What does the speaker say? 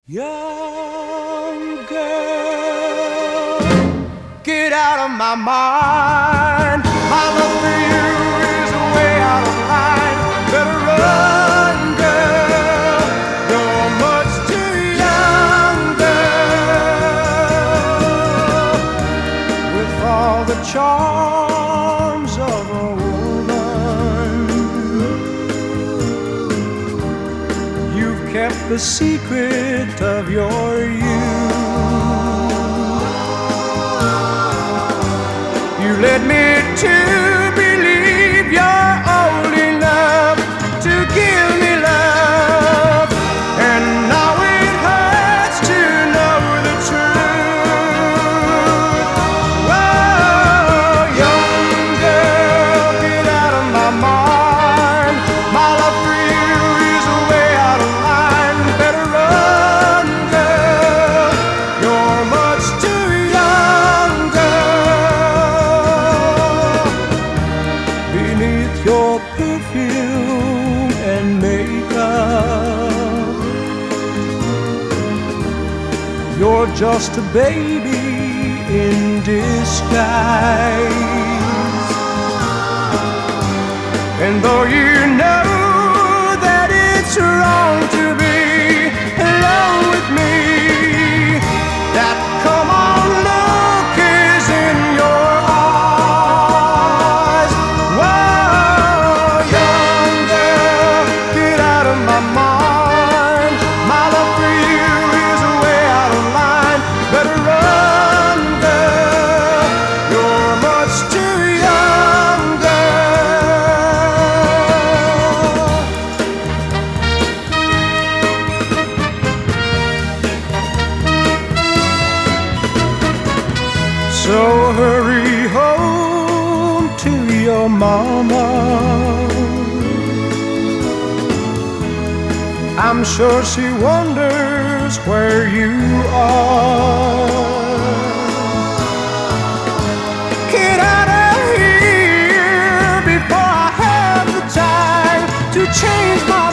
Young girl, get out of my mind. My love for you is way out of line. Better run, girl. You're much too young, girl. With all the charms of a woman, you've kept the secret of your youth. You led me to believe you're old enough to give me love, and now it hurts to know the truth. Oh, young girl, get out of my mind. My love for you is way out of line. Better run, girl. You're much too young, girl. Beneath your perfume and makeup, you're just a baby in disguise. And though you know that it's wrong to be alone with me, that come on look is in your eyes. Whoa, young girl, get out of my mind. My love for you is way out of line. Better run, girl. You're much too young, girl. So hurry home to your mama. I'm sure she wonders where you are. Get out of here before I have the time to change my